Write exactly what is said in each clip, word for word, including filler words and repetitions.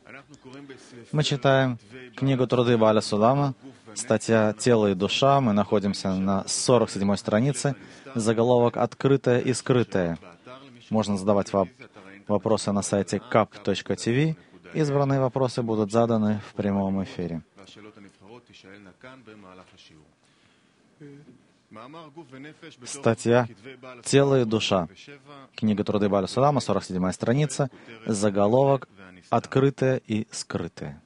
Мы читаем книгу «Труды Бааля Сулама», статья «Тело и душа». Мы находимся на сорок седьмой странице, заголовок «Открытое и скрытое». Можно задавать вопросы на сайте кап точка ти ви. Избранные вопросы будут заданы в прямом эфире. Статья «Тело и душа». Книга «Труды Бааля Сулама», сорок седьмая страница, заголовок «Открытое и скрытое».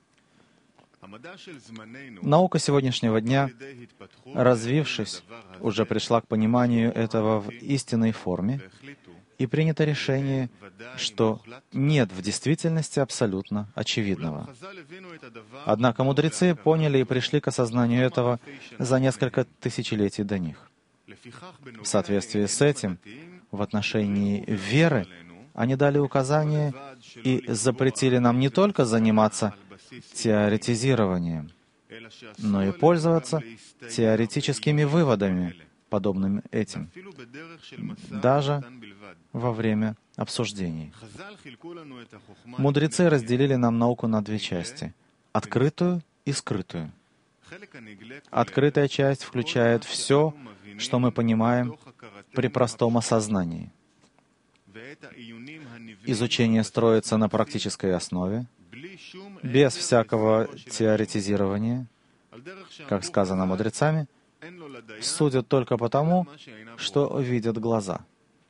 Наука сегодняшнего дня, развившись, уже пришла к пониманию этого в истинной форме, и принято решение, что нет в действительности абсолютно очевидного. Однако мудрецы поняли и пришли к осознанию этого за несколько тысячелетий до них. В соответствии с этим, в отношении веры, они дали указания и запретили нам не только заниматься теоретизированием, но и пользоваться теоретическими выводами, подобными этим, даже во время обсуждений. Мудрецы разделили нам науку на две части — открытую и скрытую. Открытая часть включает все, что мы понимаем при простом осознании. Изучение строится на практической основе, без всякого теоретизирования, как сказано мудрецами, судят только потому, что видят глаза.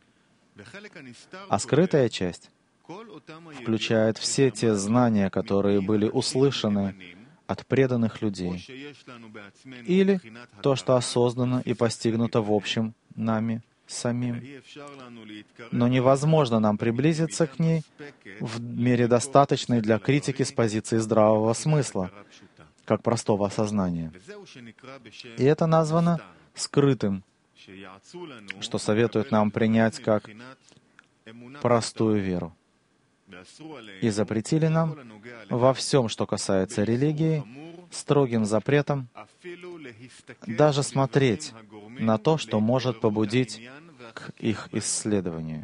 А скрытая часть включает все те знания, которые были услышаны от преданных людей, или то, что осознано и постигнуто в общем нами самим. Но невозможно нам приблизиться к ней в мере достаточной для критики с позиции здравого смысла, как простого осознания. И это названо скрытым, что советует нам принять как простую веру. И запретили нам во всем, что касается религии, строгим запретом даже смотреть на то, что может побудить к их исследованию.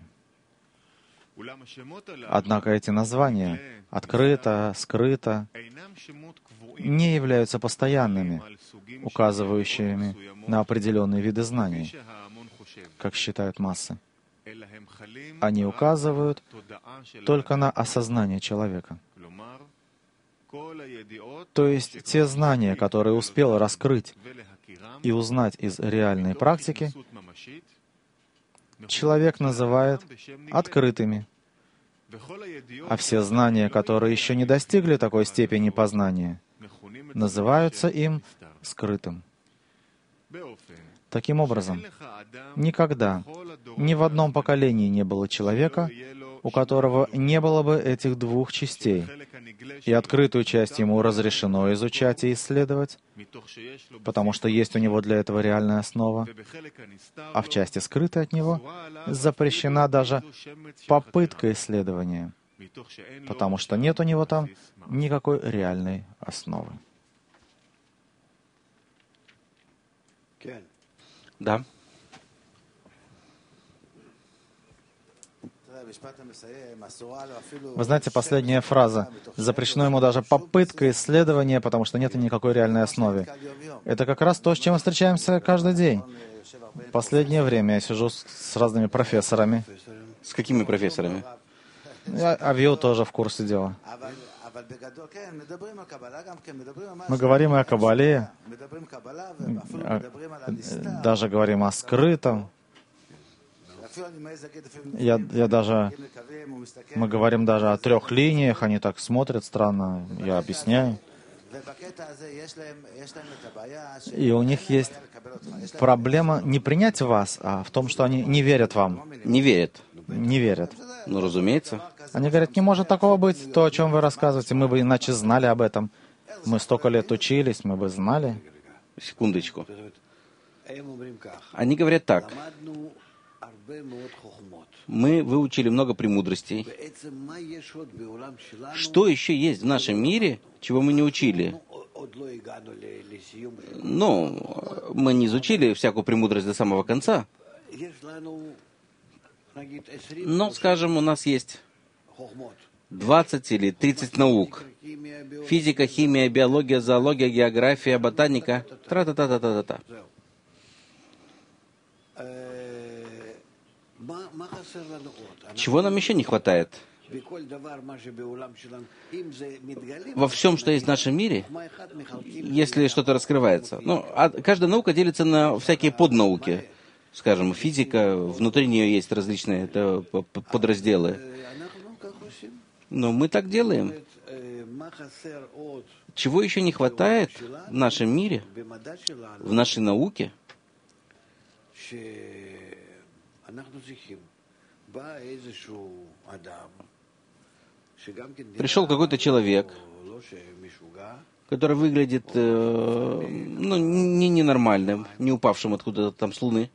Однако эти названия — открыто, скрыто — не являются постоянными, указывающими на определенные виды знаний, как считают массы. Они указывают только на осознание человека. То есть те знания, которые успел раскрыть и узнать из реальной практики, человек называет открытыми. А все знания, которые еще не достигли такой степени познания, называются им скрытым. Таким образом, никогда, ни в одном поколении не было человека, у которого не было бы этих двух частей, и открытую часть ему разрешено изучать и исследовать, потому что есть у него для этого реальная основа, а в части скрытой от него запрещена даже попытка исследования, потому что нет у него там никакой реальной основы. Да. Вы знаете, последняя фраза. Запрещено ему даже попытка исследования, потому что нет никакой реальной основы. Это как раз то, с чем мы встречаемся каждый день. В последнее время я сижу с, с разными профессорами. С какими профессорами? Я Авиу тоже в курсе дела. Мы говорим и о Каббале, даже говорим о скрытом. Я, я даже, мы говорим даже о трех линиях, они так смотрят странно, я объясняю. И у них есть проблема не принять вас, а в том, что они не верят вам. Не верят. Не верят. Ну, разумеется. Они говорят, не может такого быть, то, о чем вы рассказываете, мы бы иначе знали об этом. Мы столько лет учились, мы бы знали. Секундочку. Они говорят так. Мы выучили много премудростей. Что еще есть в нашем мире, чего мы не учили? Ну, мы не изучили всякую премудрость до самого конца. Но, скажем, у нас есть двадцать или тридцать наук, Физика, химия, биология, зоология, география, ботаника. Тра-та-та-та-та-та. Чего нам еще не хватает? Во всем, что есть в нашем мире, если что-то раскрывается. Ну, а каждая наука делится на всякие поднауки. Скажем, физика, внутри нее есть различные это, подразделы. Но мы так делаем. Чего еще не хватает в нашем мире, в нашей науке? Пришел какой-то человек, который выглядит э, ну, не ненормальным, не упавшим откуда-то там с Луны.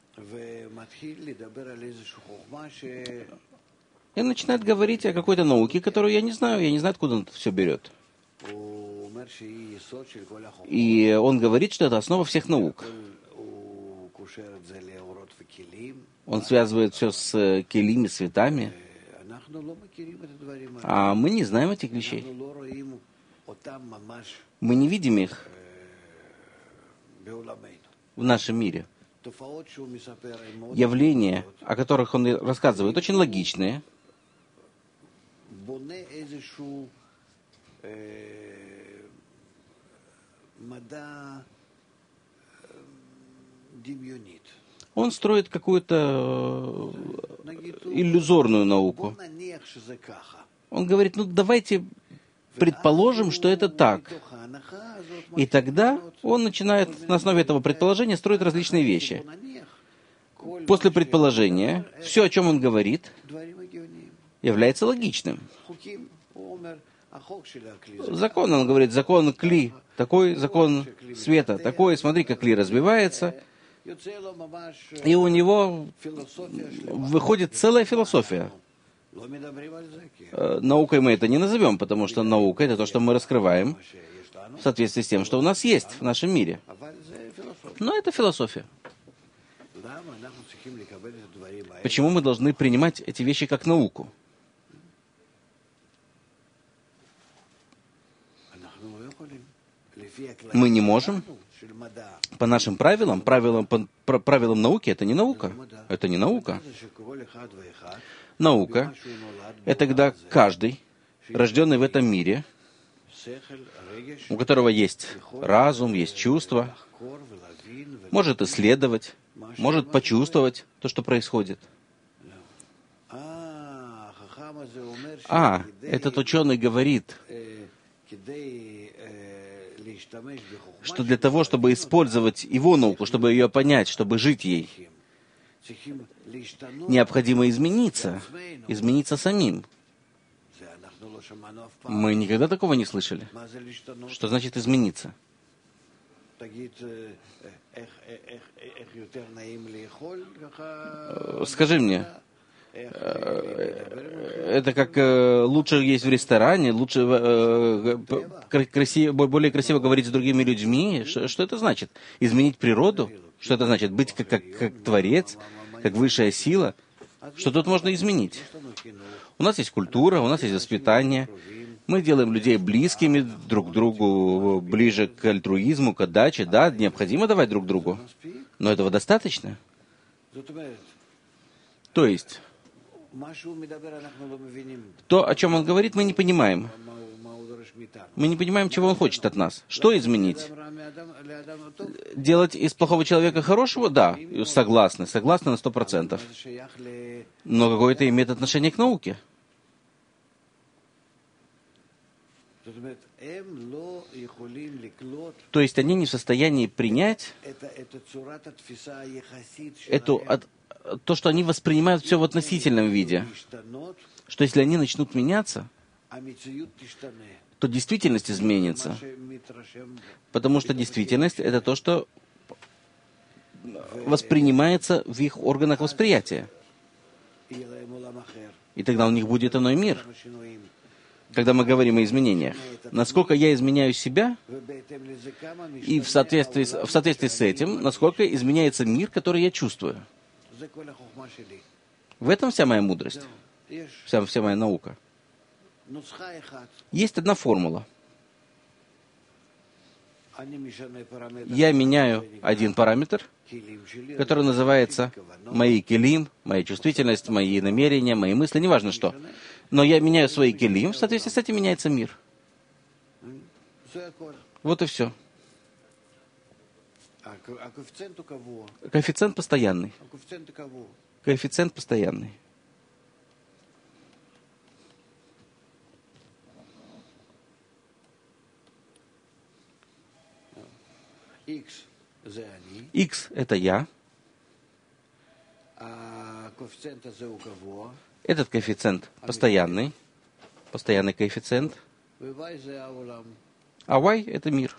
И начинает говорить о какой-то науке, которую я не знаю, я не знаю, откуда он это все берет. И он говорит, что это основа всех наук. Он связывает все с келими, с цветами. А мы не знаем этих вещей. Мы не видим их в нашем мире. Явления, о которых он рассказывает, очень логичные. Он строит какую-то иллюзорную науку. Он говорит, ну давайте предположим, что это так. И тогда он начинает на основе этого предположения строить различные вещи. После предположения, все, о чем он говорит, является логичным. Закон, он говорит, закон Кли, такой закон света, такой, смотри, как Кли развивается. И у него выходит целая философия. Наукой мы это не назовем, потому что наука — это то, что мы раскрываем в соответствии с тем, что у нас есть в нашем мире. Но это философия. Почему мы должны принимать эти вещи как науку? Мы не можем. По нашим правилам, правилам, по, правилам науки, это не наука. Это не наука. Наука — это когда каждый, рожденный в этом мире, у которого есть разум, есть чувства, может исследовать, может почувствовать то, что происходит. А, этот ученый говорит, что для того, чтобы использовать его науку, чтобы ее понять, чтобы жить ей, необходимо измениться, измениться самим. Мы никогда такого не слышали. Что значит измениться? Скажи мне, это как э, лучше есть в ресторане, лучше э, красиво, более красиво говорить с другими людьми. Что, что это значит? Изменить природу? Что это значит? Быть как, как, как творец, как высшая сила? Что тут можно изменить? У нас есть культура, у нас есть воспитание. Мы делаем людей близкими друг к другу, ближе к альтруизму, к отдаче. Да, необходимо давать друг другу. Но этого достаточно? То есть, то, о чем он говорит, мы не понимаем. Мы не понимаем, чего он хочет от нас. Что изменить? Делать из плохого человека хорошего? Да, согласны, согласны на сто процентов. Но какое это имеет отношение к науке? То есть они не в состоянии принять эту, от, то, что они воспринимают все в относительном виде. Что если они начнут меняться, то действительность изменится. Потому что действительность — это то, что воспринимается в их органах восприятия. И тогда у них будет иной мир. Когда мы говорим о изменениях, насколько я изменяю себя, и в соответствии, в соответствии с этим, насколько изменяется мир, который я чувствую. В этом вся моя мудрость, вся, вся моя наука. Есть одна формула. Я меняю один параметр, который называется мои келим, моя чувствительность, мои намерения, мои мысли, неважно что. Но я меняю свои келим, в соответствии с этим меняется мир. Вот и все. Коэффициент постоянный. Коэффициент постоянный. X — это я. Этот коэффициент постоянный. Постоянный коэффициент. А Y — это мир.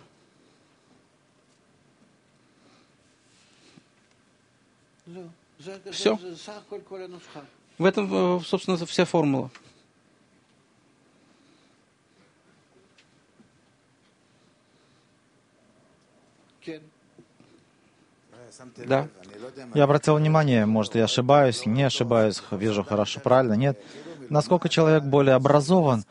Все. В этом, собственно, вся формула. Да. Я обратил внимание, может, я ошибаюсь, не ошибаюсь, вижу хорошо, правильно, нет. Насколько человек более образован,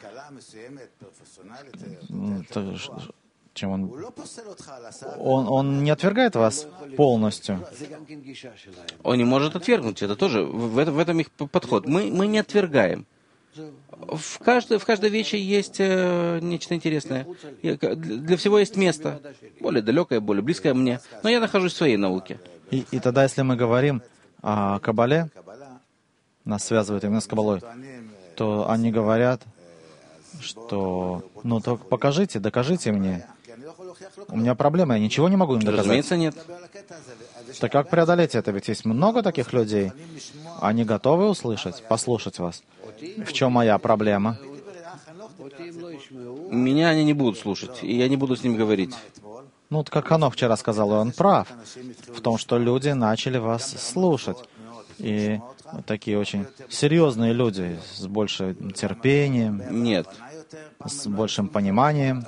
чем он, он, он не отвергает вас полностью. Он не может отвергнуть, это тоже, в этом, в этом их подход. Мы, мы не отвергаем. В каждой, в каждой вещи есть э, нечто интересное. Я, для всего есть место. Более далекое, более близкое мне. Но я нахожусь в своей науке. И, и тогда, если мы говорим о Каббале, нас связывает именно с Каббалой, то они говорят, что ну только покажите, докажите мне. У меня проблема, я ничего не могу им доказать. Разумеется, нет. Так как преодолеть это? Ведь есть много таких людей. Они готовы услышать, послушать вас. В чем моя проблема? Меня они не будут слушать, и я не буду с ним говорить. Ну, вот как Ханох вчера сказал, и он прав в том, что люди начали вас слушать. И такие очень серьезные люди, с большим терпением, Нет. с большим пониманием.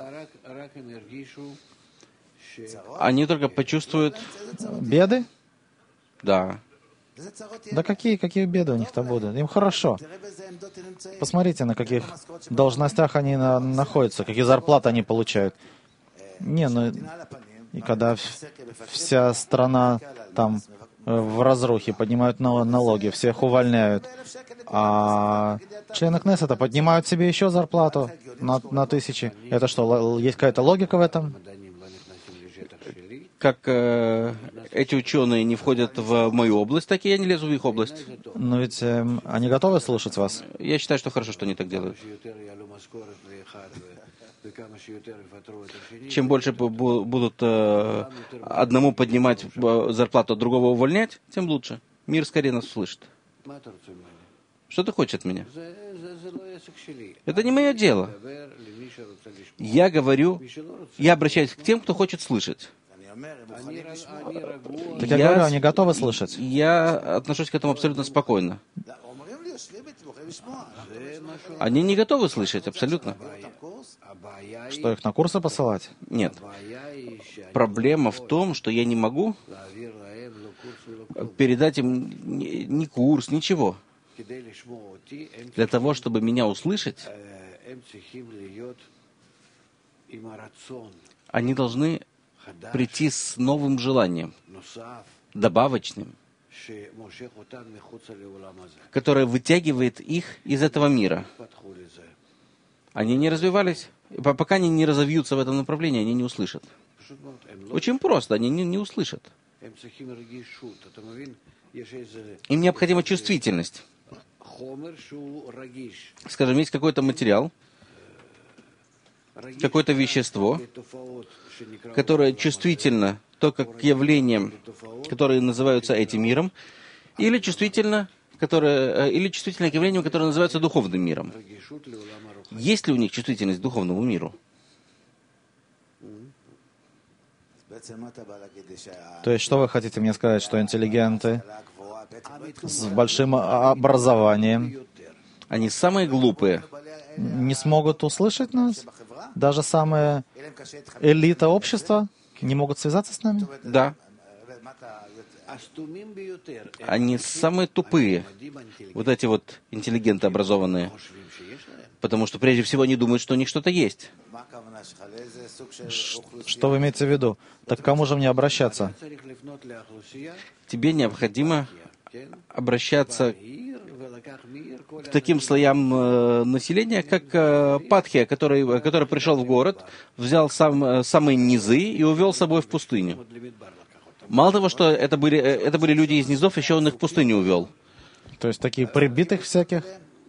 Они только почувствуют... Беды? Да. Да какие, какие беды у них-то будут? Им хорошо. Посмотрите, на каких должностях они на, находятся, какие зарплаты они получают. Не, ну, и когда вся страна там в разрухе, поднимают налоги, всех увольняют, а члены Кнессета поднимают себе еще зарплату на, на тысячи. Это что, есть какая-то логика в этом? Как э, эти ученые не входят в мою область, так и я не лезу в их область. Но ведь э, они готовы слушать вас? Я считаю, что хорошо, что они так делают. Чем больше будут э, одному поднимать зарплату, другого увольнять, тем лучше. Мир скорее нас услышит. Что ты хочешь от меня? Это не мое дело. Я говорю, я обращаюсь к тем, кто хочет слышать. Так я, я говорю, они готовы слышать? Я отношусь к этому абсолютно спокойно. Они не готовы слышать, абсолютно. Что, их на курсы посылать? Нет. Проблема в том, что я не могу передать им ни курс, ничего. Для того, чтобы меня услышать, они должны прийти с новым желанием, добавочным, которое вытягивает их из этого мира. Они не развивались, пока они не разовьются в этом направлении, они не услышат. Очень просто, они не, не услышат. Им необходима чувствительность. Скажем, есть какой-то материал, какое-то вещество, которое чувствительно только к явлениям, которые называются этим миром, или чувствительно, которое, или чувствительно к явлениям, которые называются духовным миром. Есть ли у них чувствительность к духовному миру? То есть, что вы хотите мне сказать, что интеллигенты с большим образованием, они самые глупые, не смогут услышать нас? Даже самая элита общества не могут связаться с нами? Да. Они самые тупые, вот эти вот интеллигенты образованные, потому что прежде всего они думают, что у них что-то есть. Что вы имеете в виду? Так к кому же мне обращаться? Тебе необходимо обращаться к таким слоям э, населения, как э, Патхия, который, который пришел в город, взял сам, э, самые низы и увел с собой в пустыню. Мало того, что это были, э, это были люди из низов, еще он их в пустыню увел. То есть такие прибитых всяких?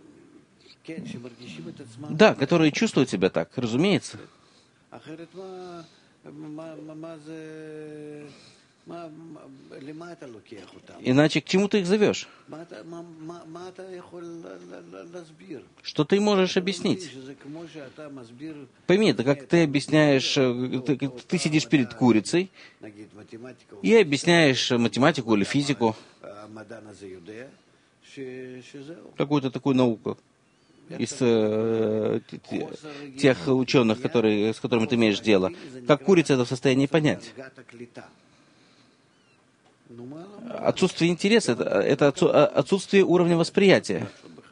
Да, которые чувствуют себя так, разумеется. Иначе к чему ты их зовешь? Что ты можешь объяснить? Пойми, это как ты объясняешь, ты, ты сидишь перед курицей и объясняешь математику или физику, какую-то такую науку из э, тех ученых, которые, с которыми ты имеешь дело. Как курица это в состоянии понять? Отсутствие интереса — это, это отсутствие уровня восприятия.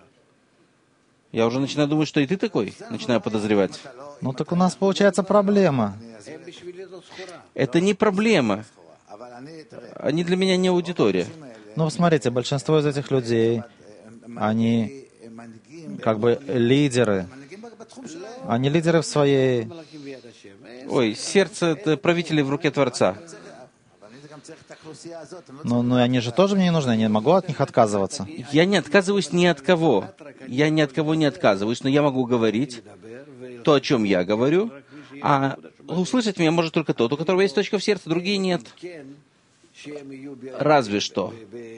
Я уже начинаю думать, что и ты такой, начинаю подозревать. Ну так у нас получается проблема. Это не проблема. Они для меня не аудитория. Ну, смотрите, большинство из этих людей, они как бы лидеры. Они лидеры в своей... Ой, сердце — это правители в руке Творца. Но, но они же тоже мне не нужны, я не могу от них отказываться. Я не отказываюсь ни от кого. Я ни от кого не отказываюсь, но я могу говорить то, о чем я говорю, а услышать меня может только тот, у которого есть точка в сердце, другие нет. Разве что.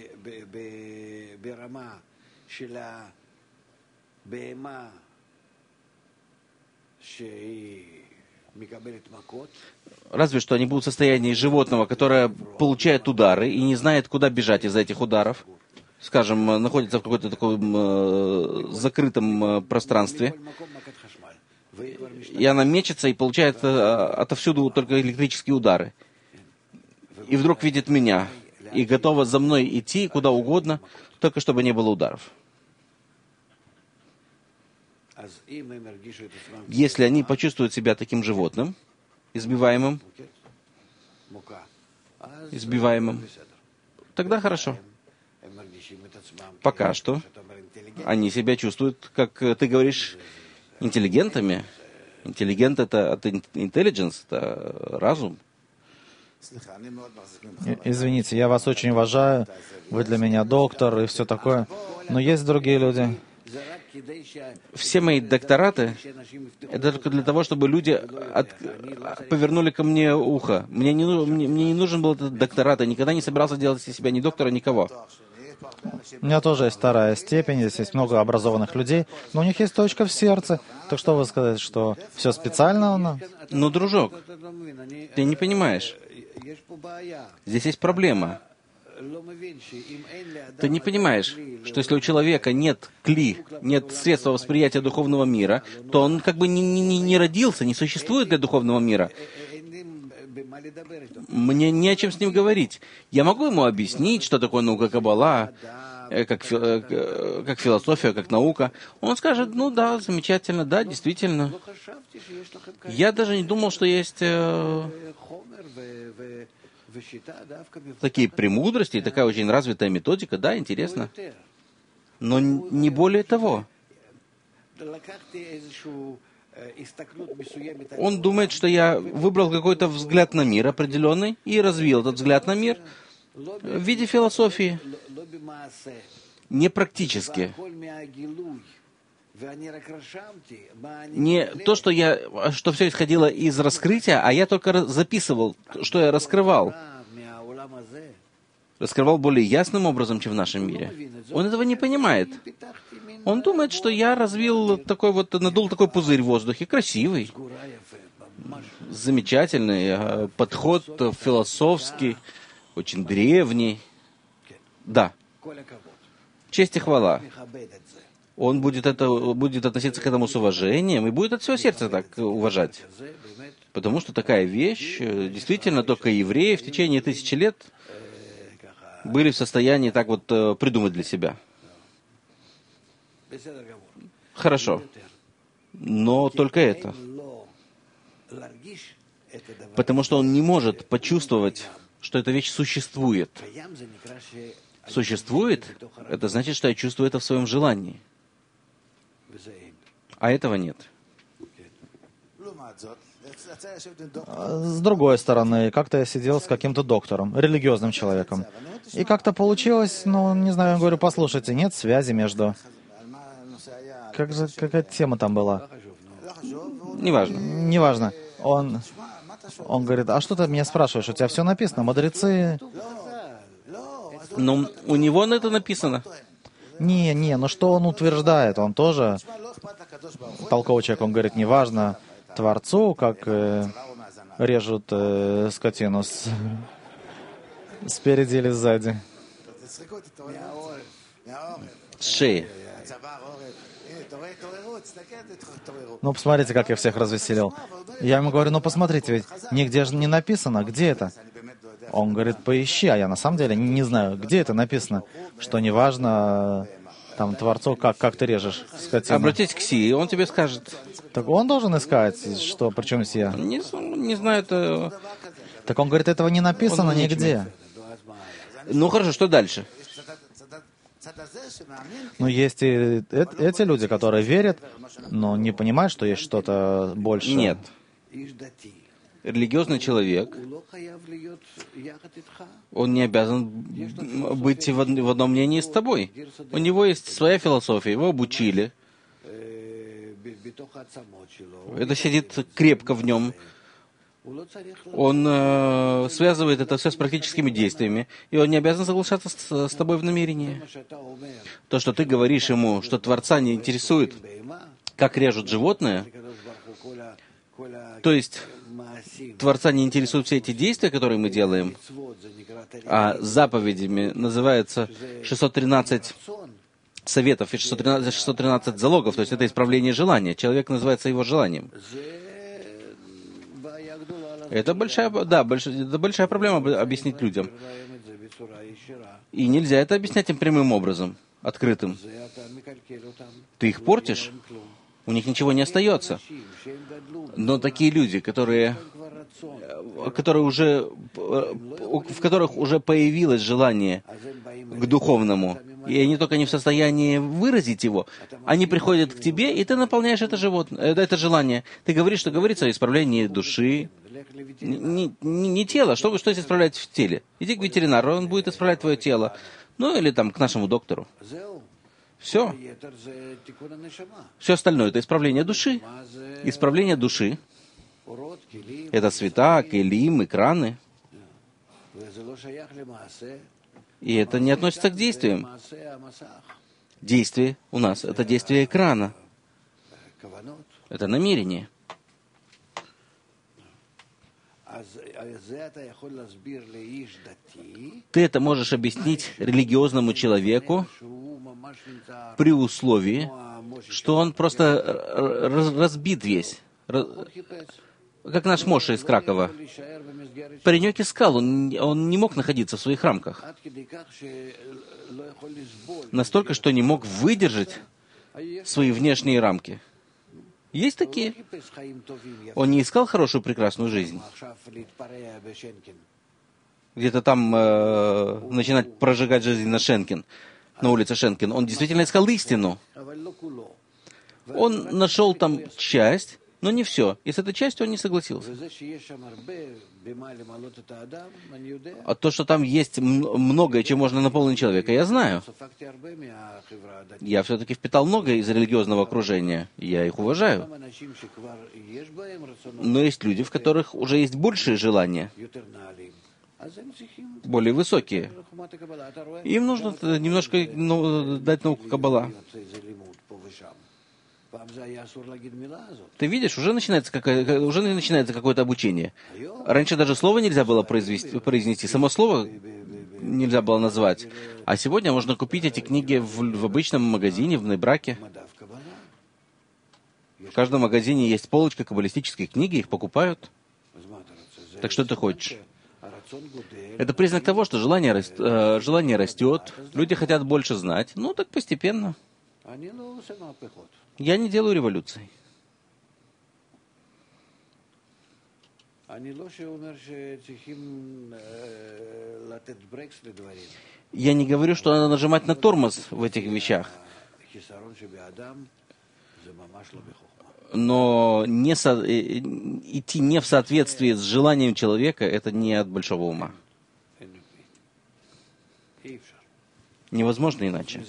Разве что они будут в состоянии животного, которое получает удары и не знает, куда бежать из этих ударов. Скажем, находится в каком-то таком э, закрытом э, пространстве. И она мечется и получает э, отовсюду только электрические удары. И вдруг видит меня и готова за мной идти куда угодно, только чтобы не было ударов. Если они почувствуют себя таким животным, избиваемым, избиваемым, тогда хорошо. Пока что они себя чувствуют, как ты говоришь, интеллигентами. Интеллигент — это, это intelligence, это разум. Извините, я вас очень уважаю, вы для меня доктор и все такое, но есть другие люди. Все мои доктораты — это только для того, чтобы люди от... повернули ко мне ухо. Мне не, мне, мне не нужен был этот докторат, я никогда не собирался делать из себя ни доктора, никого. У меня тоже есть вторая степень, здесь есть много образованных людей, но у них есть точка в сердце. Так что вы сказать, что все специально у нас? Ну, дружок, ты не понимаешь. Здесь есть проблема. Ты не понимаешь, что если у человека нет кли, нет средства восприятия духовного мира, то он как бы не, не, не родился, не существует для духовного мира. Мне не о чем с ним говорить. Я могу ему объяснить, что такое наука Каббала, как, как философия, как наука. Он скажет: ну да, замечательно, да, действительно. Я даже не думал, что есть э, такие премудрости, такая очень развитая методика, да, интересно. Но не более того. Он думает, что я выбрал какой-то взгляд на мир определенный и развил этот взгляд на мир в виде философии. Не практически. Не то, что я, что все исходило из раскрытия, а я только записывал, что я раскрывал. Раскрывал более ясным образом, чем в нашем мире. Он этого не понимает. Он думает, что я развил такой вот, надул такой пузырь в воздухе, красивый, замечательный, подход философский, очень древний. Да. Честь и хвала. Он будет, это, будет относиться к этому с уважением и будет от всего сердца так уважать. Потому что такая вещь, действительно, только евреи в течение тысячи лет были в состоянии так вот придумать для себя. Хорошо. Но только это. Потому что он не может почувствовать, что эта вещь существует. Существует — это значит, что я чувствую это в своем желании. А этого нет. С другой стороны, как-то я сидел с каким-то доктором, религиозным человеком. И как-то получилось, ну, не знаю, я говорю, послушайте, нет связи между... Как же, какая тема там была? Неважно. Неважно. Он, он говорит, а что ты меня спрашиваешь? У тебя все написано, мудрецы... Но у него на это написано. Не, не, ну что он утверждает? Он тоже толковый человек, он говорит, неважно Творцу, как э, режут э, скотину с, спереди или сзади. С шеи. Ну, посмотрите, как я всех развеселил. Я ему говорю, ну, посмотрите, ведь нигде же не написано, где это? Он говорит, поищи, а я на самом деле не знаю, где это написано, что неважно, там, Творцу, как, как ты режешь скотину. Обратись к Си, и он тебе скажет. Так он должен искать, что, причем я. Не, не знаю, это... Так он говорит, этого не написано Он нигде. Ну, хорошо, что дальше? Ну, есть и э- эти люди, которые верят, но не понимают, что есть что-то большее. Нет. Религиозный человек, он не обязан быть в од- в одном мнении с тобой. У него есть своя философия, его обучили. Это сидит крепко в нем. Он э, связывает это все с практическими действиями, и он не обязан соглашаться с, с тобой в намерении. То, что ты говоришь ему, что Творца не интересует, как режут животное, то есть Творца не интересуют все эти действия, которые мы делаем, а заповедями называется шестьсот тринадцать советов и шестьсот тринадцать, шестьсот тринадцать залогов, то есть это исправление желания. Человек называется его желанием. Это большая, да, больш, это большая проблема объяснить людям. И нельзя это объяснять им прямым образом, открытым. Ты их портишь, у них ничего не остается. Но такие люди, которые, которые уже, в которых уже появилось желание к духовному, и они только не в состоянии выразить его, они приходят к тебе, и ты наполняешь это, животное, это желание. Ты говоришь, что говорится о исправлении души, не, не, не тело. Что, что здесь исправлять в теле? Иди к ветеринару, он будет исправлять твое тело. Ну, или там к нашему доктору. Все. Все остальное — это исправление души. Исправление души — это света, келим, экраны. И это не относится к действиям. Действие у нас — это действие экрана. Это намерение. Ты это можешь объяснить религиозному человеку при условии, что он просто разбит весь. Как наш Моше из Кракова. Паренек искал, он, он не мог находиться в своих рамках. Настолько, что не мог выдержать свои внешние рамки. Есть такие. Он не искал хорошую, прекрасную жизнь. Где-то там э, начинать прожигать жизнь на Шенкин, на улице Шенкин. Он действительно искал истину. Он нашел там часть, но не все. И с этой частью он не согласился. А то, что там есть многое, чем можно наполнить человека, я знаю. Я все-таки впитал многое из религиозного окружения. Я их уважаю. Но есть люди, в которых уже есть большие желания, более высокие. Им нужно немножко ну, дать науку Каббала. Ты видишь, уже начинается, какое, уже начинается какое-то обучение. Раньше даже слова нельзя было произвести, произнести, само слово нельзя было назвать. А сегодня можно купить эти книги в, в обычном магазине, в Нейбраке. В каждом магазине есть полочка каббалистических книги, их покупают. Так что ты хочешь? Это признак того, что желание, раст, э, желание растет, люди хотят больше знать. Ну, так постепенно. Я не делаю революций. Я не говорю, что надо нажимать на тормоз в этих вещах. Но не со... идти не в соответствии с желанием человека, это не от большого ума. Невозможно иначе.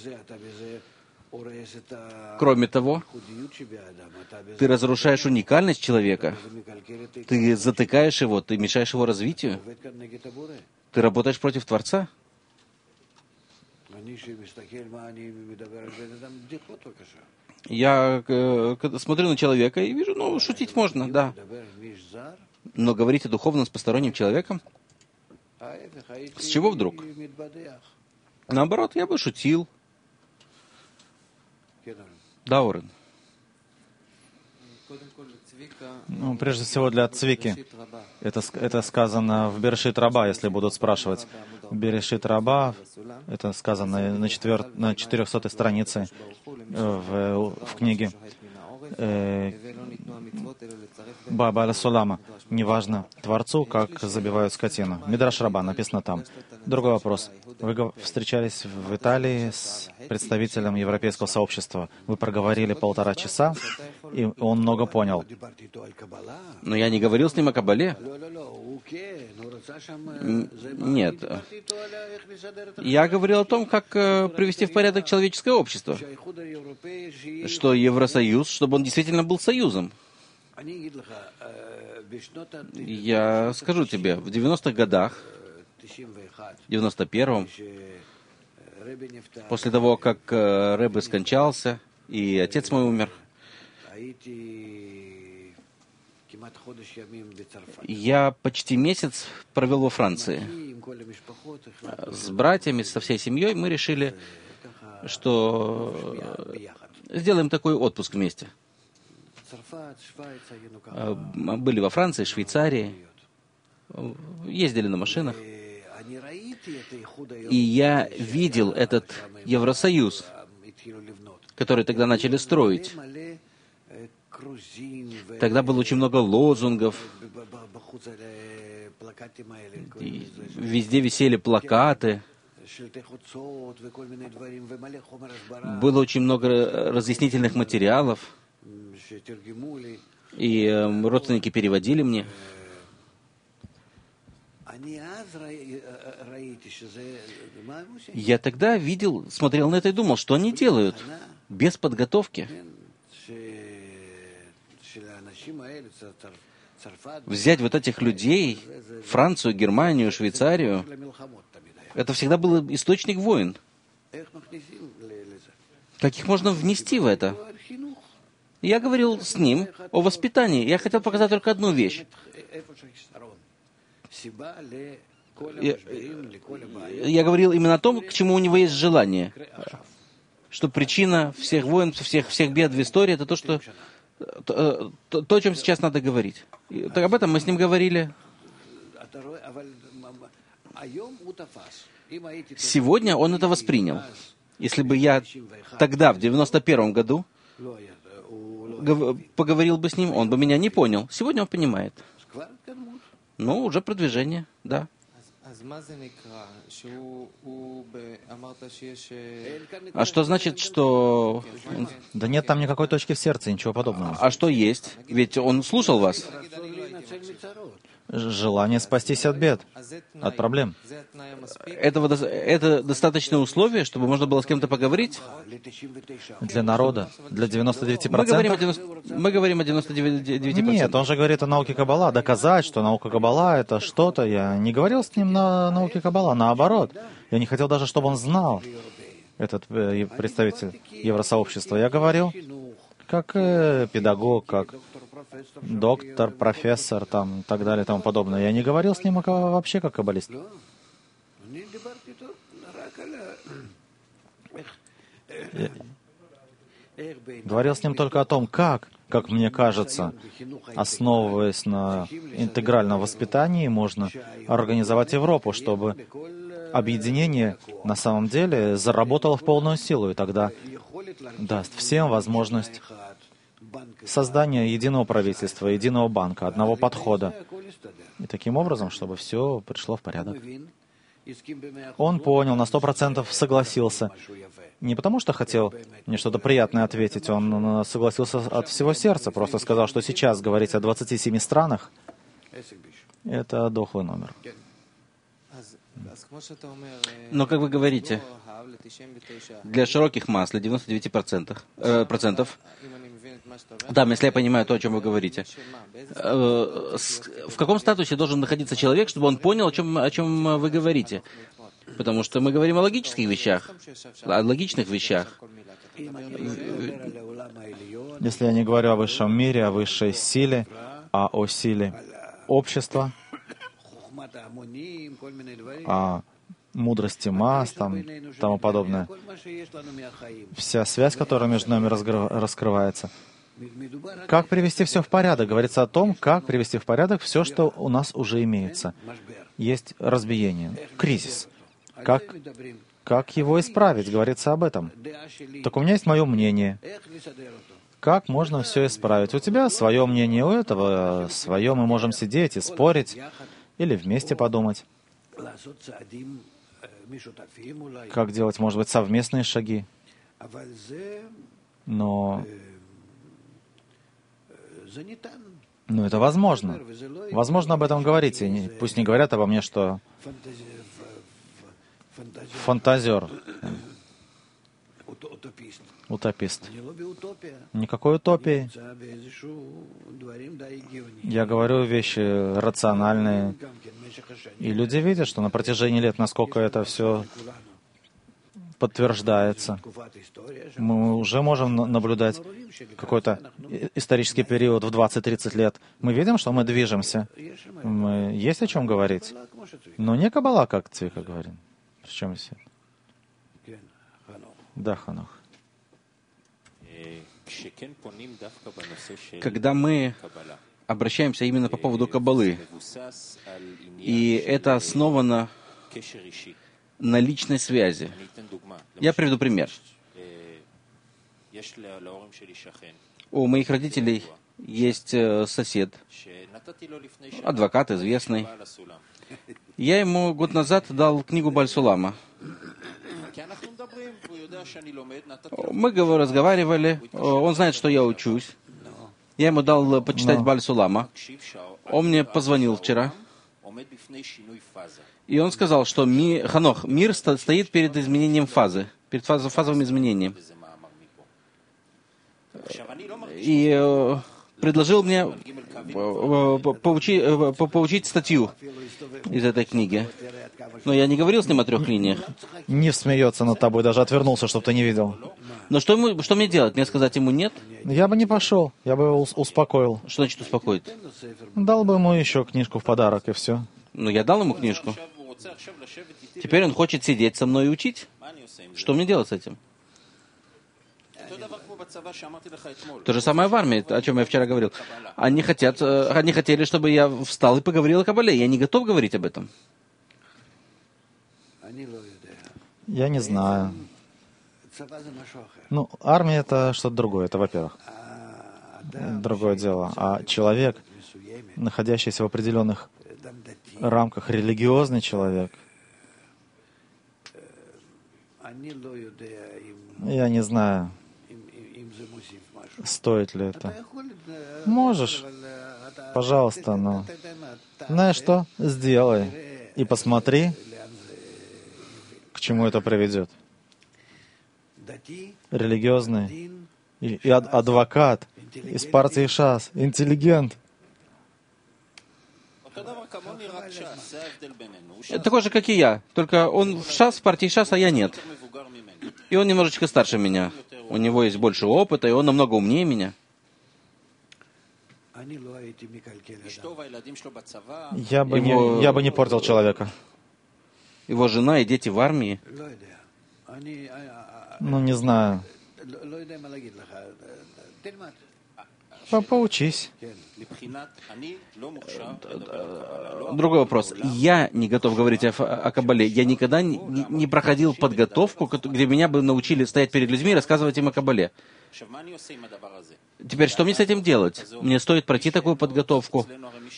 Кроме того, ты разрушаешь уникальность человека, ты затыкаешь его, ты мешаешь его развитию, ты работаешь против Творца. Я э, смотрю на человека и вижу, ну, шутить можно, да. Но говорить о духовном с посторонним человеком? С чего вдруг? Наоборот, я бы шутил. Да, Орен. Ну, прежде всего для Цвики. Это, это сказано в Берешит Раба, если будут спрашивать. Берешит Раба, это сказано на, четвер... на четырехсотой странице в, в книге э, Баба Аль-Сулама. Неважно Творцу, как забивают скотину. Мидраш Раба, написано там. Другой вопрос. Вы встречались в Италии с представителем европейского сообщества. Вы проговорили полтора часа, и он много понял. Но я не говорил с ним о Кабале. Нет. Я говорил о том, как э, привести в порядок человеческое общество. Что Евросоюз, чтобы он действительно был союзом. Я скажу тебе, в девяностых годах, в девяносто первом, после того, как э, Ребе скончался, и отец мой умер, я почти месяц провел во Франции. С братьями, со всей семьей мы решили, что сделаем такой отпуск вместе. Были во Франции, Швейцарии, ездили на машинах. И я видел этот Евросоюз, который тогда начали строить. Тогда было очень много лозунгов. И везде висели плакаты. Было очень много разъяснительных материалов. И э, родственники переводили мне. Я тогда видел, смотрел на это и думал, что они делают без подготовки. Взять вот этих людей, Францию, Германию, Швейцарию, это всегда был источник войн. Как их можно внести в это? Я говорил с ним о воспитании. Я хотел показать только одну вещь. Я, я говорил именно о том, к чему у него есть желание. Что причина всех войн, всех, всех бед в истории, это то, что то, то, то, о чем сейчас надо говорить. И, так об этом мы с ним говорили. Сегодня он это воспринял. Если бы я тогда, в девяносто первом году, поговорил бы с ним, он бы меня не понял. Сегодня он понимает. Ну, уже продвижение, да. А что значит, что... Да нет там никакой точки в сердце, ничего подобного. А что есть? Ведь он слушал вас. Желание спастись от бед, от проблем. Этого, это достаточное условие, чтобы можно было с кем-то поговорить? Для народа, для девяноста девяти процентов? Мы говорим о девяноста, мы говорим о девяноста девяти процентах. Нет, он же говорит о науке Каббала. Доказать, что наука Каббала — это что-то. Я не говорил с ним на науке Каббала, наоборот. Я не хотел даже, чтобы он знал, этот э, представитель евросообщества. Я говорил как э, педагог, как доктор, профессор, там, и так далее, и тому подобное. Я не говорил с ним вообще как каббалист. Я говорил с ним только о том, как, как мне кажется, основываясь на интегральном воспитании, можно организовать Европу, чтобы объединение на самом деле заработало в полную силу, и тогда даст всем возможность создания единого правительства, единого банка, одного подхода. И таким образом, чтобы все пришло в порядок. Он понял, на сто процентов согласился. Не потому, что хотел мне что-то приятное ответить, он согласился от всего сердца, просто сказал, что сейчас говорить о двадцати семи странах — это дохлый номер. Но, как вы говорите, для широких масс, для девяноста девяти процентов, э, процентов, да, если я понимаю то, о чем вы говорите, э, с, в каком статусе должен находиться человек, чтобы он понял, о чем, о чем вы говорите? Потому что мы говорим о логических вещах, о логичных вещах. Если я не говорю о высшем мире, о высшей силе, а о силе общества, о мудрости масс, там, тому подобное, вся связь, которая между нами раскрывается. Как привести все в порядок? Говорится о том, как привести в порядок все, что у нас уже имеется. Есть разбиение, кризис. Как, как его исправить? Говорится об этом. Так у меня есть мое мнение. Как можно все исправить? У тебя свое мнение, у этого свое. Мы можем сидеть и спорить, или вместе подумать. Как делать, может быть, совместные шаги. Но... Но это возможно. Возможно об этом говорить. И пусть не говорят обо мне, что фантазер, утопист. Никакой утопии. Я говорю вещи рациональные. И люди видят, что на протяжении лет, насколько это все подтверждается. Мы уже можем наблюдать какой-то исторический период в двадцать-тридцать лет. Мы видим, что мы движемся. Мы... Есть о чем говорить. Но не каббала, как Цвика говорит. Причем все. Да, Ханох. Когда мы обращаемся именно по поводу каббалы, и это основано на личной связи. Я приведу пример. У моих родителей есть сосед, адвокат известный. Я ему год назад дал книгу Баль-Сулама. Мы разговаривали, он знает, что я учусь. Я ему дал почитать Но. Баль-Сулама. Он мне позвонил вчера. И он сказал, что ми, Ханох, мир сто, стоит перед изменением фазы, перед фаз, фазовым изменением. И э, предложил мне э, поучи, э, поучить статью из этой книги. Но я не говорил с ним о трех линиях. Нив смеется над тобой, даже отвернулся, чтобы ты не видел. Но что, ему, что мне делать? Мне сказать ему нет? Я бы не пошел, я бы его успокоил. Что значит успокоить? Дал бы ему еще книжку в подарок, и все. Ну, я дал ему книжку. Теперь он хочет сидеть со мной и учить. Что мне делать с этим? То же самое в армии, о чем я вчера говорил. Они хотят, они хотели, чтобы я встал и поговорил о каббале. Я не готов говорить об этом. Я не знаю. Ну, армия — это что-то другое, это во-первых. Другое дело. А человек, находящийся в определенных рамках, религиозный человек, я не знаю, стоит ли это. Можешь, пожалуйста, но знаешь что? Сделай и посмотри, к чему это приведет. Религиозный и, и ад, адвокат из партии ШАС, интеллигент. Такой же, как и я. Только он в ШАС, в партии ШАС, а я нет. И он немножечко старше меня. У него есть больше опыта, и он намного умнее меня. Я бы, Его... не, я бы не портил человека. Его жена и дети в армии. Ну, не знаю. По Поучись. Другой вопрос. Я не готов говорить о, о Кабале. Я никогда не, не проходил подготовку, где меня бы научили стоять перед людьми и рассказывать им о Кабале. Теперь, что мне с этим делать? Мне стоит пройти такую подготовку.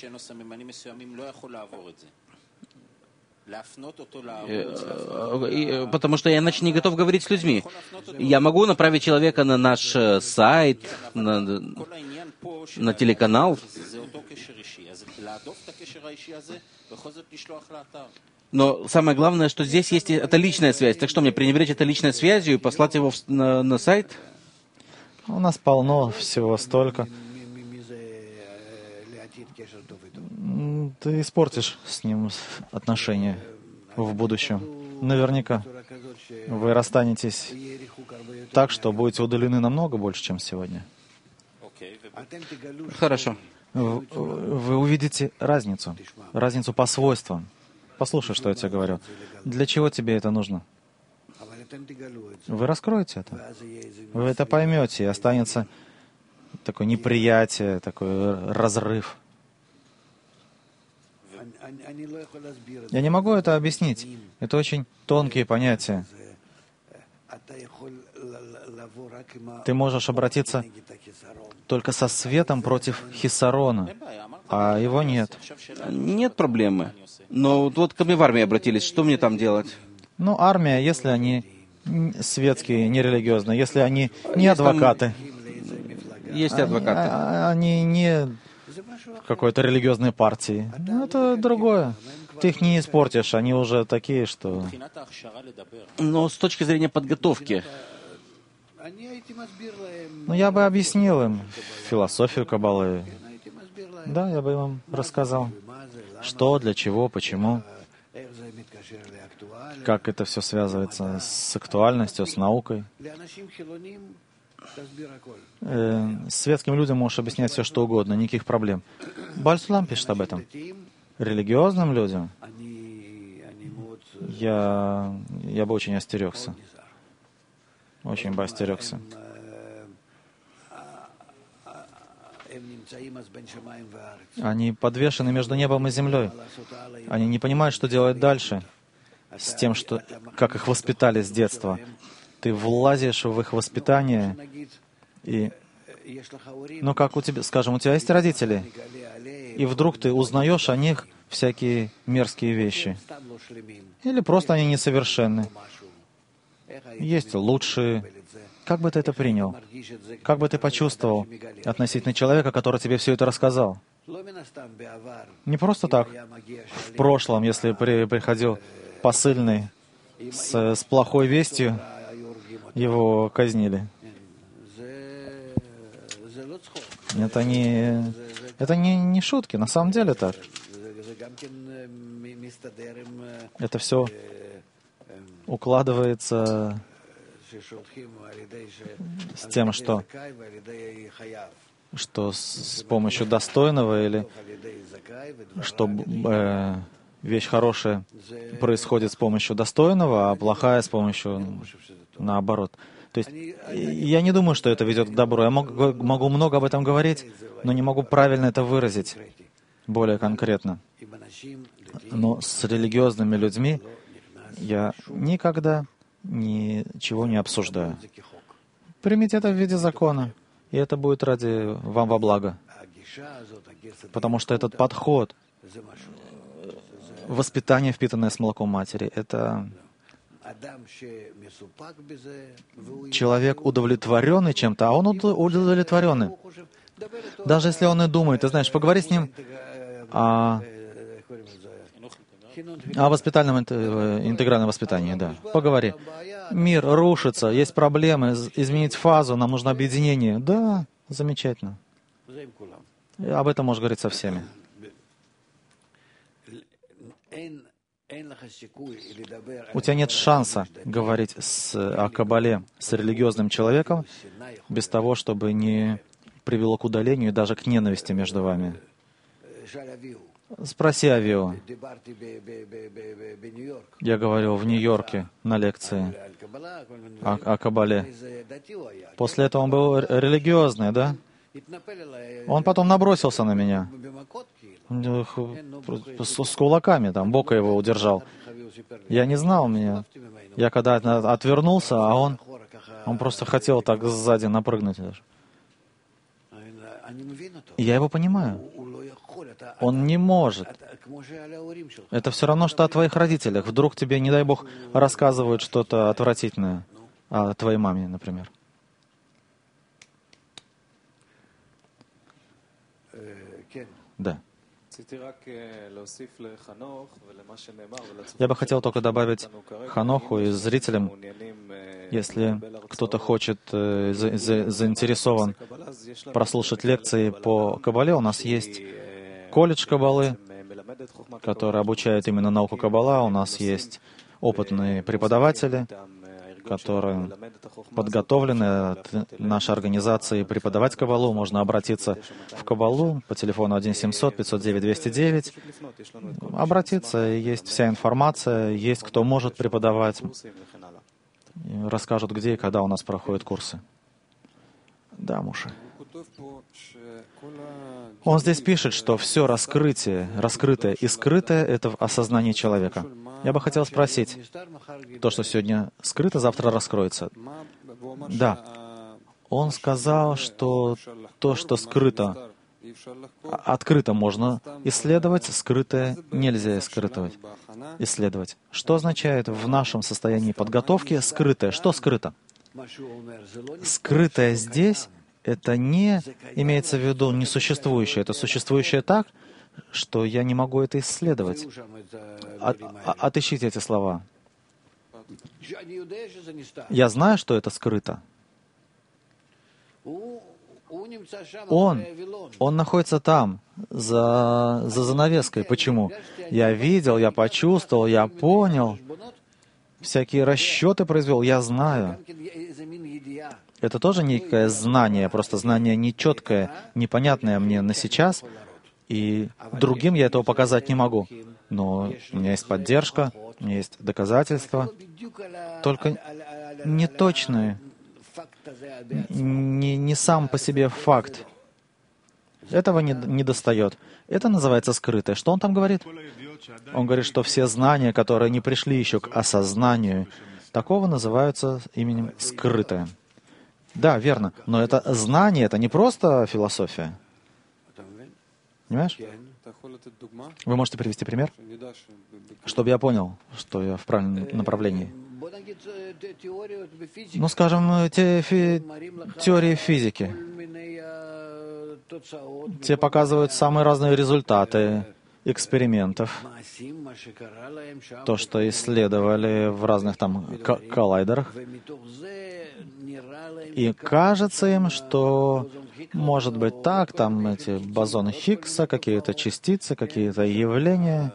Потому что я иначе не готов говорить с людьми. Я могу направить человека на наш сайт, на, на телеканал. Но самое главное, что здесь есть эта личная связь. Так что мне пренебречь этой личной связью и послать его на, на сайт? У нас полно всего столько. Ты испортишь с ним отношения в будущем. Наверняка. Вы расстанетесь так, что будете удалены намного больше, чем сегодня. Хорошо. Вы, вы увидите разницу. Разницу по свойствам. Послушай, что я тебе говорю. Для чего тебе это нужно? Вы раскроете это. Вы это поймете, и останется такое неприятие, такой разрыв. Я не могу это объяснить. Это очень тонкие понятия. Ты можешь обратиться только со светом против хисарона, а его нет. Нет проблемы. Но вот ко мне в армии обратились. Что мне там делать? Ну, армия, если они светские, нерелигиозные, если они не адвокаты. Есть адвокаты. Они не какой-то религиозной партии. Ну, это другое. Ты их не испортишь, они уже такие, что... Но с точки зрения подготовки... Ну, я бы объяснил им философию Каббалы. Да, я бы им рассказал, что, для чего, почему, как это все связывается с актуальностью, с наукой. Э, светским людям можешь объяснять все, что угодно, никаких проблем. Бааль Сулам пишет об этом. Религиозным людям я, я бы очень остерегся. Очень бы остерегся. Они подвешены между небом и землей. Они не понимают, что делать дальше с тем, что, как их воспитали с детства. Ты влазишь в их воспитание, и, ну, как у тебя, скажем, у тебя есть родители, и вдруг ты узнаешь о них всякие мерзкие вещи. Или просто они несовершенны. Есть лучшие. Как бы ты это принял? Как бы ты почувствовал относительно человека, который тебе все это рассказал? Не просто так. В прошлом, если при, приходил посыльный с, с плохой вестью, его казнили. Это не, это не, не шутки, на самом деле так. Это все укладывается с тем, что, что с помощью достойного или что э, вещь хорошая происходит с помощью достойного, а плохая с помощью наоборот. То есть я не думаю, что это ведет к добру. Я могу, могу много об этом говорить, но не могу правильно это выразить более конкретно. Но с религиозными людьми я никогда ничего не обсуждаю. Примите это в виде закона, и это будет ради вам во благо. Потому что этот подход, воспитание, впитанное с молоком матери, это человек удовлетворенный чем-то, а он удовлетворенный. Даже если он и думает, ты знаешь, поговори с ним о, о воспитательном, интегральном воспитании, да. Поговори. Мир рушится, есть проблемы, изменить фазу, нам нужно объединение. Да, замечательно. И об этом можешь говорить со всеми. У тебя нет шанса говорить с, о Кабале с религиозным человеком без того, чтобы не привело к удалению и даже к ненависти между вами. Спроси Авио. Я говорил в Нью-Йорке на лекции о, о Кабале. После этого он был религиозный, да? Он потом набросился на меня с, с кулаками, там, бока его удержал. Я не знал меня. Я когда отвернулся, а он, он просто хотел так сзади напрыгнуть даже. И я его понимаю. Он не может. Это все равно, что о твоих родителях. Вдруг тебе, не дай Бог, рассказывают что-то отвратительное о твоей маме, например. Да. Я бы хотел только добавить Ханоху и зрителям, если кто-то хочет, за, за, заинтересован прослушать лекции по Кабале, у нас есть колледж Кабалы, который обучает именно науку Каббала. У нас есть опытные преподаватели, которые подготовлены от нашей организации преподавать Каббалу. Можно обратиться в Каббалу по телефону один семьсот пятьсот девять двести девять. Обратиться, есть вся информация, есть кто может преподавать. Расскажут, где и когда у нас проходят курсы. Да, Муше. Он здесь пишет, что все раскрытие, раскрытое и скрытое — это в осознании человека. Я бы хотел спросить, то, что сегодня скрыто, завтра раскроется. Да. Он сказал, что то, что скрыто, открыто можно исследовать, скрытое нельзя исследовать. исследовать. Что означает в нашем состоянии подготовки скрытое? Что скрыто? Скрытое здесь — это не имеется в виду несуществующее. Это существующее так, что я не могу это исследовать. От, отыщите эти слова. Я знаю, что это скрыто. Он, он находится там, за, за занавеской. Почему? Я видел, я почувствовал, я понял. Всякие расчеты произвел, я знаю. Это тоже некое знание, просто знание нечеткое, непонятное мне на сейчас, и другим я этого показать не могу. Но у меня есть поддержка, у меня есть доказательства, только неточные, не, не сам по себе факт. Этого не, не достает. Это называется скрытое. Что он там говорит? Он говорит, что все знания, которые не пришли еще к осознанию, такого называются именем скрытое. Да, верно. Но это знание, это не просто философия. Понимаешь? Вы можете привести пример? Чтобы я понял, что я в правильном направлении. Ну, скажем, те фи... теории физики. Те показывают самые разные результаты экспериментов. То, что исследовали в разных там коллайдерах. И кажется им, что может быть так, там эти бозоны Хиггса, какие-то частицы, какие-то явления.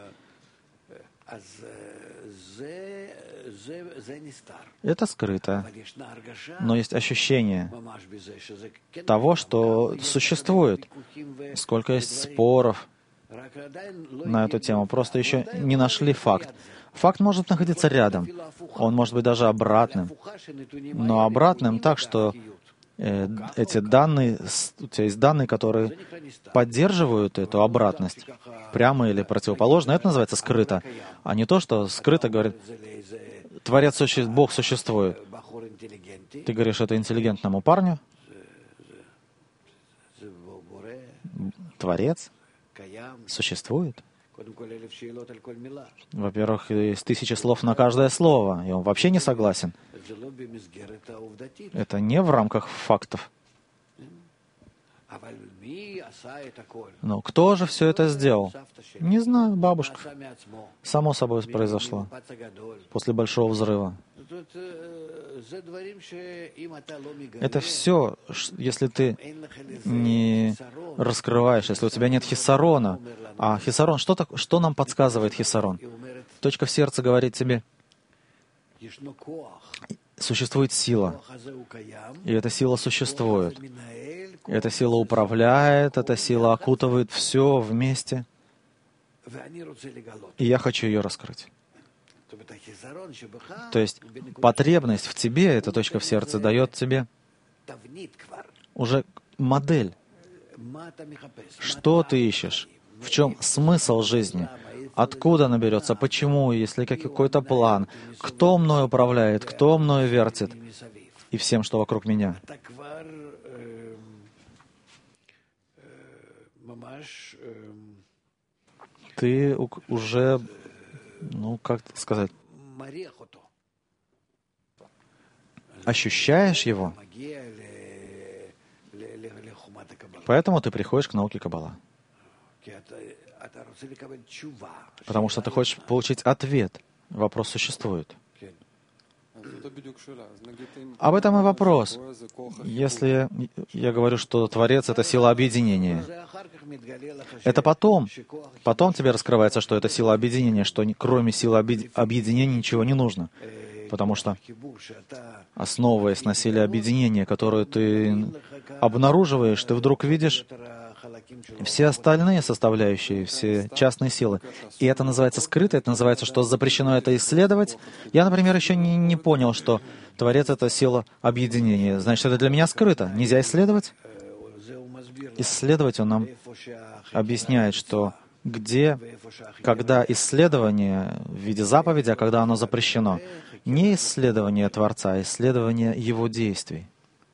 Это скрыто. Но есть ощущение того, что существует. Сколько есть споров на эту тему. Просто еще не нашли факт. Факт может находиться рядом. Он может быть даже обратным. Но обратным так, что э, эти данные, у тебя есть данные, которые поддерживают эту обратность, прямо или противоположно. Это называется скрыто. А не то, что скрыто говорит, Творец, суще... Бог существует. Ты говоришь это интеллигентному парню. Творец существует. Во-первых, есть тысячи слов на каждое слово, и он вообще не согласен. Это не в рамках фактов. Но кто же все это сделал? Не знаю, бабушка. Само собой произошло. После большого взрыва. Это все, если ты не раскрываешь, если у тебя нет хисарона. А хисарон, что, так, что нам подсказывает хисарон? Точка в сердце говорит тебе, существует сила. И эта сила существует. Эта сила управляет, эта сила окутывает все вместе. И я хочу ее раскрыть. То есть потребность в тебе, эта точка в сердце, дает тебе уже модель, Что ты ищешь? В чем смысл жизни? Откуда она берется? Почему? Есть ли какой-то план? Кто мною управляет? Кто мною вертит? И всем, что вокруг меня. Ты уже, ну, как сказать, ощущаешь его. Поэтому ты приходишь к науке Каббала. Потому что ты хочешь получить ответ. Вопрос существует. Об этом и вопрос. Если я говорю, что Творец — это сила объединения, это потом, потом тебе раскрывается, что это сила объединения, что кроме силы объединения ничего не нужно. Потому что, основываясь на силе объединения, которую ты обнаруживаешь, ты вдруг видишь все остальные составляющие, все частные силы. И это называется скрыто, это называется, что запрещено это исследовать. Я, например, еще не, не понял, что Творец — это сила объединения. Значит, это для меня скрыто. Нельзя исследовать? Исследовать он нам объясняет, что где, когда исследование в виде заповеди, а когда оно запрещено. Не исследование Творца, а исследование Его действий.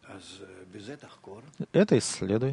Это исследуй.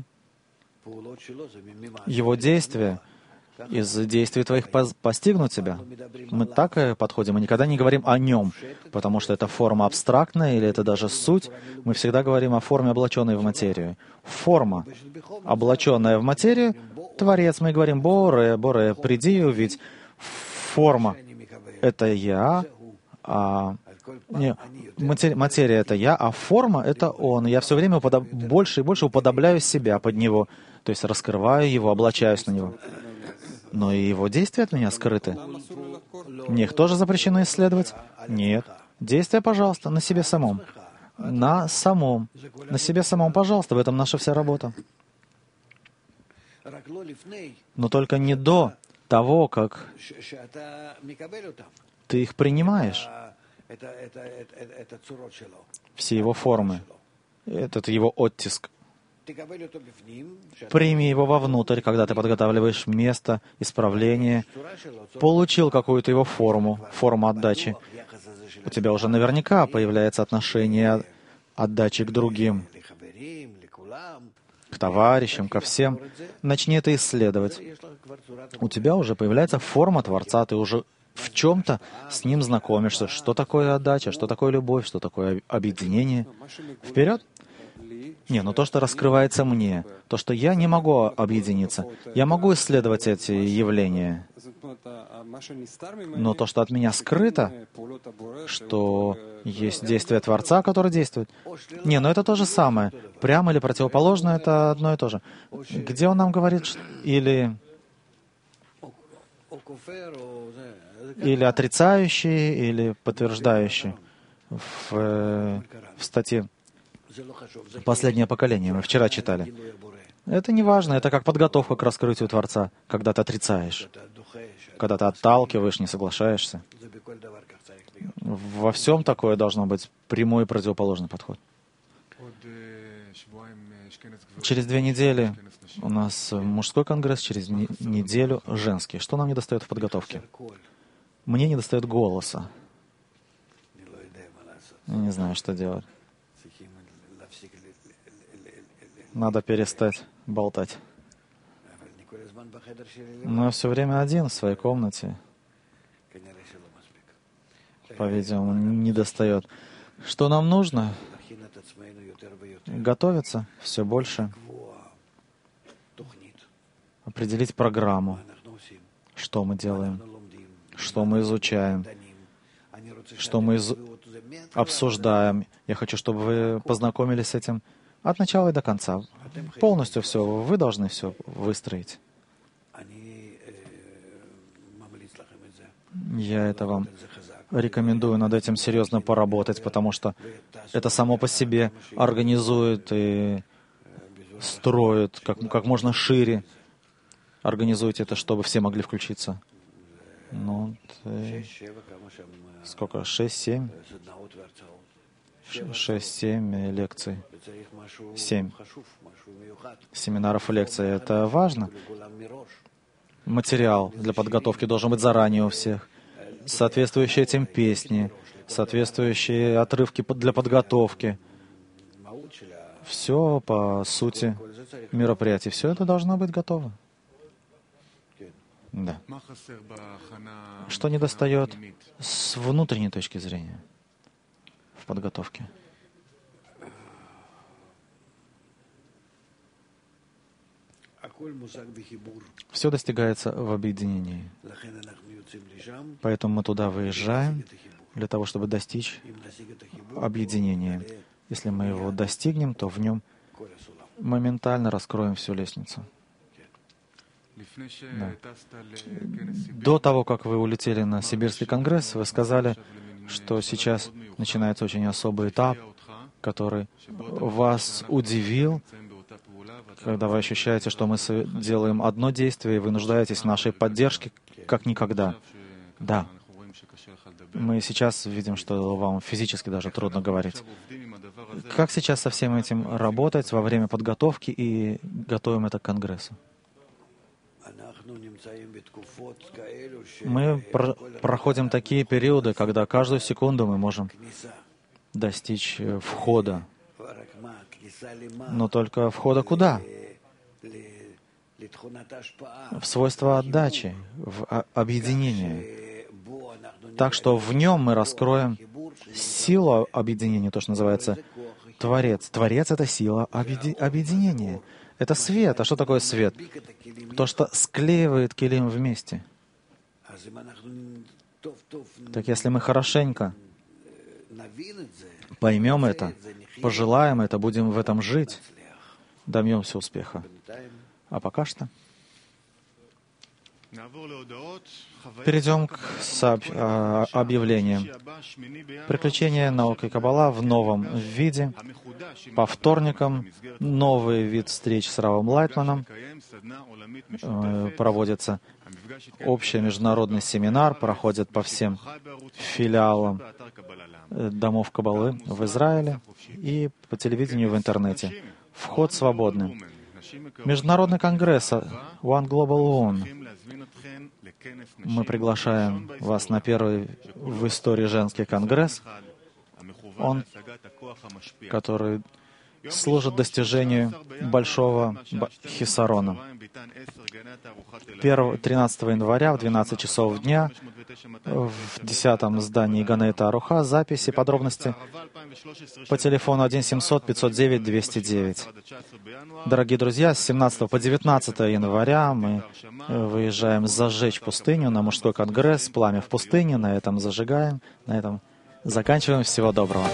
Его действия из действий твоих постигнут тебя. Мы так и подходим, мы никогда не говорим о нем, потому что это форма абстрактная или это даже суть. Мы всегда говорим о форме, облаченной в материю. Форма, облаченная в материю, Творец, мы говорим «Боре, Боре, приди и увидь». Форма — это я, а... Не, материя, материя — это я, а форма — это он. Я все время уподоб... больше и больше уподобляю себя под него, то есть раскрываю его, облачаюсь на него. Но и его действия от меня скрыты. Мне их тоже запрещено исследовать? Нет. Действия, пожалуйста, на себе самом. На самом. На себе самом, пожалуйста, в этом наша вся работа. Но только не до того, как ты их принимаешь. Все его формы. Этот его оттиск. Прими его вовнутрь, когда ты подготавливаешь место исправления. Получил какую-то его форму, форму отдачи. У тебя уже наверняка появляется отношение отдачи к другим, к товарищам, ко всем. Начни это исследовать. У тебя уже появляется форма Творца, ты уже в чем-то с ним знакомишься. Что такое отдача, что такое любовь, что такое объединение. Вперед! Не, но то, что раскрывается мне, то, что я не могу объединиться, я могу исследовать эти явления. Но то, что от меня скрыто, что есть действие Творца, который действует. Не, но это то же самое. Прямо или противоположно, это одно и то же. Где он нам говорит, или... или отрицающий, или подтверждающий. В, в статье «Последнее поколение» мы вчера читали. Это не важно, это как подготовка к раскрытию Творца, когда ты отрицаешь, когда ты отталкиваешь, не соглашаешься. Во всем такое должно быть прямой и противоположный подход. Через две недели у нас мужской конгресс, через не- неделю женский. Что нам недостает в подготовке? Мне недостает голоса. Я не знаю, что делать. Надо перестать болтать. Но я все время один в своей комнате. По-видимому, не достает. Что нам нужно? Готовиться все больше. Определить программу. Что мы делаем? Что мы изучаем? Что мы из... обсуждаем? Я хочу, чтобы вы познакомились с этим от начала и до конца. Полностью все. Вы должны все выстроить. Я это вам рекомендую над этим серьезно поработать, потому что это само по себе организует и строит как, как можно шире. Организуйте это, чтобы все могли включиться. Ну, ты... сколько? Шесть, семь? шесть-семь лекций, семь семинаров и лекций. Это важно. Материал для подготовки должен быть заранее у всех. Соответствующие этим песни, соответствующие отрывки для подготовки. Все по сути мероприятия. Все это должно быть готово. Да. Что недостает с внутренней точки зрения в подготовке? Все достигается в объединении. Поэтому мы туда выезжаем для того, чтобы достичь объединения. Если мы его достигнем, то в нем моментально раскроем всю лестницу. Да. До того, как вы улетели на Сибирский конгресс, вы сказали, что сейчас начинается очень особый этап, который вас удивил, когда вы ощущаете, что мы делаем одно действие, и вы нуждаетесь в нашей поддержке, как никогда. Да. Мы сейчас видим, что вам физически даже трудно говорить. Как сейчас со всем этим работать во время подготовки и готовим это к конгрессу? Мы про проходим такие периоды, когда каждую секунду мы можем достичь входа. Но только входа куда? В свойства отдачи, в объединение. Так что в нем мы раскроем силу объединения, то, что называется Творец. Творец — это сила объеди объединения. Это свет. А что такое свет? То, что склеивает килим вместе. Так если мы хорошенько поймем это, пожелаем это, будем в этом жить, добьемся успеха. А пока что перейдем к объявлениям. Приключения науки Каббала в новом виде. По вторникам новый вид встреч с Равом Лайтманом. Проводится общий международный семинар, проходит по всем филиалам домов Каббалы в Израиле и по телевидению в интернете. Вход свободный. Международный конгресс One Global One. Мы приглашаем вас на первый в истории женский конгресс, он, который служит достижению большого хисарона. тринадцатого января в двенадцать часов дня в десятом здании Ганейта Аруха. Записи, подробности по телефону один семьсот пятьсот девять двести девять. Дорогие друзья, с семнадцатого по девятнадцатое января мы выезжаем зажечь пустыню на мужской конгресс «Пламя в пустыне». На этом зажигаем, на этом заканчиваем. Всего доброго.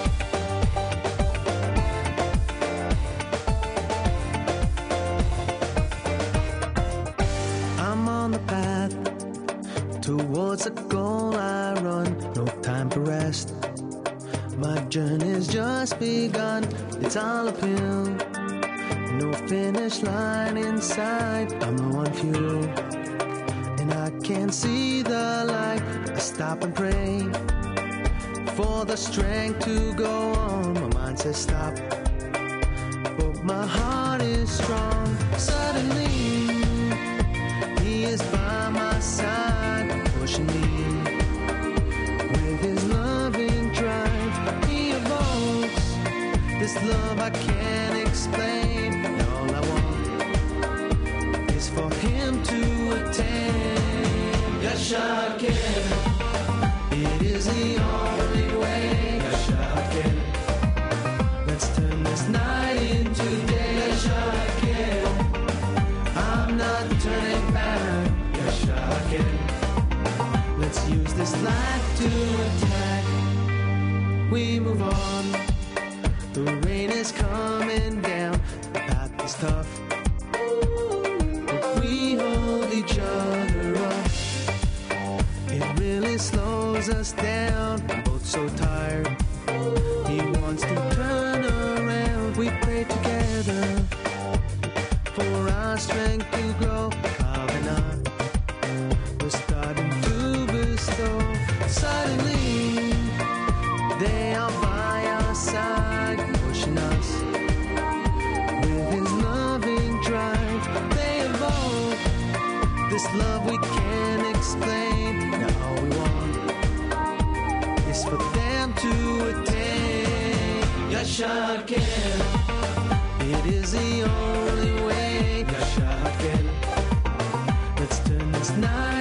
Towards a goal I run, no time for rest. My journey's just begun, it's all uphill. No finish line in sight, I'm low on fuel. And I can't see the light, I stop and pray for the strength to go on. My mind says stop, but my heart is strong. Suddenly, He is by my side, pushing me with His loving drive. He evokes this love I can't explain. And all I want is for Him to attain. Yashaken, it is the only way. Yashaken, let's turn this night into day. Yashaken, I'm not turning back. Yashaken, let's use this life to attack. We move on, the rain is coming down, the path is tough, but we hold each other up. It really slows us down, we're both so tired. He wants to turn around, we pray together for our strength to grow. Covenant, we're starting to bestow. Suddenly, they are by our side. we can't explain. Now all we want is for them to attain. Yashar Ken, it is the only way. Yashar Ken, let's turn this night